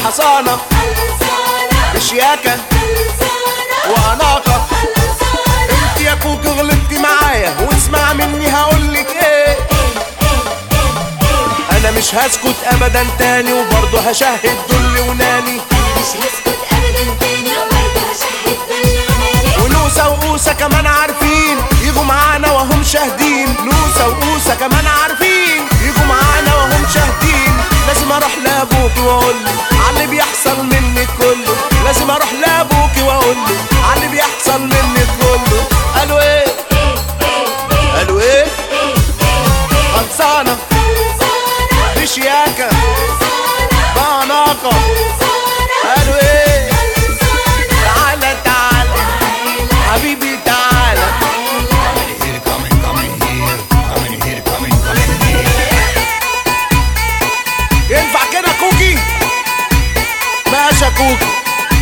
حصانة بشياكة وأناقة. انت يا كوكي غلطتي معايا واسمع مني هقولك ايه. انا مش هسكت ابدا تاني وبرضه هشهد دل وناني. ونوسة وقوسة كمان عارفين يجوا معانا وهم شاهدين. نوسة وقوسة كمان عارفين يجوا معانا وهم شاهدين. لازم اروح لابوكي واقوله على اللي بيحصل منك كله. لازم اروح لابوكي واقوله على اللي بيحصل منك كله. قالوا ايه؟ قالوا ايه؟ خلصانة بشياكة بأناقة. قالوا ايه؟ تعالى تعالى حبيبي تعالى. ينفع كده كوكي؟ ماشي يا كوكي.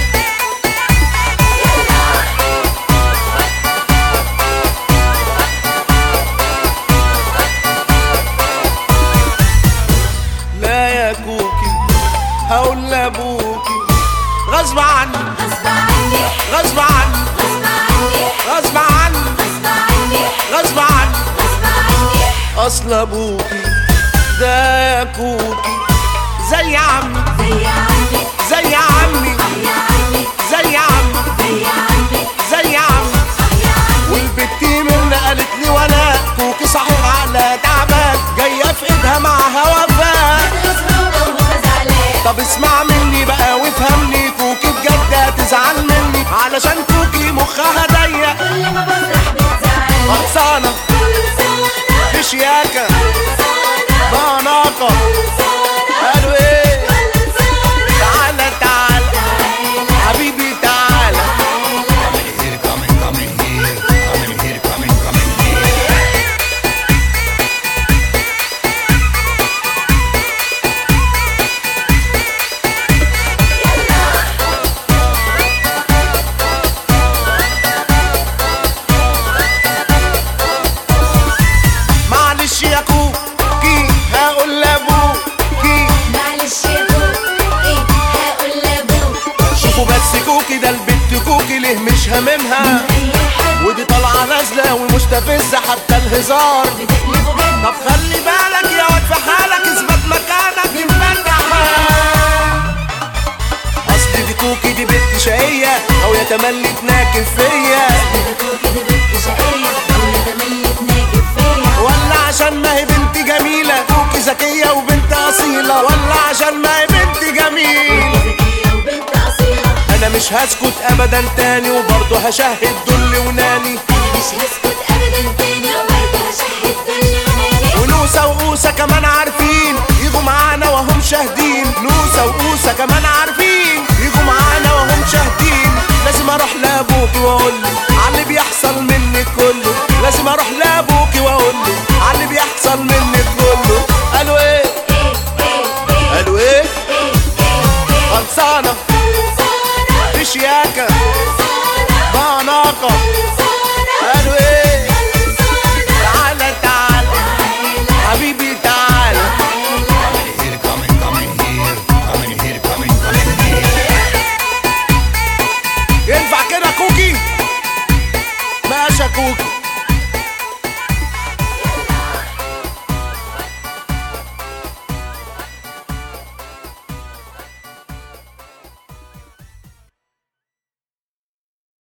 لا يا كوكي هقول لابوكي غصب عني غصب عني غصب عني غصب عني. اصل ابوكي ده يا كوكي زي عمي زي عمي زي عمي زي عمي. والبتي من قالت لي وانا كوكي صحيح على تعبان جايه في ايدها معاها وفاء. طب اسمع مني بقى وافهمني كوكي بجد هتزعل مني علشان كوكي مخها ضيق. خلصانة بشياكة بأناقة. قالوا ايه؟ تعالى تعالى حبيبي تعالى. معلش يا كوكي هقول لابوكي. معلش يا كوكي هقول لابوكي. شوفوا بس كوكي ده البت كوكي ليه مش هاممها. ودي طالعة نازلة ومستفزة حتى الهزار. طب خلي بالك يا واد في حالك اثبت مكانك ينفتح. اصل دي كوكي دي بنت شقية او يتملي تناكب فيا. ولا عشان ما هي بنت جميلة كوكي ذكية وبنت أصيلة. ولا عشان ما هي بنت جميلة. أنا مش هسكت أبدا تاني وبرضه هشهد دل وناني. ونوسة وقوسة كمان عارفين يجوا معانا وهم شاهدين. نوسة وقوسة كمان عارفين يجوا معانا وهم شاهدين. لازم اروح لابوكي واقوله على اللي بيحصل منك كله. لازم اروح لابوكي واقوله على اللي بيحصل منك كله. قالوا ايه؟ قالوا ايه؟ خلصانة بشياكة بأناقة. قالوا ايه؟ تعالى تعالى حبيبي تعالى. ينفع كده كوكي؟ ماشي يا كوكي.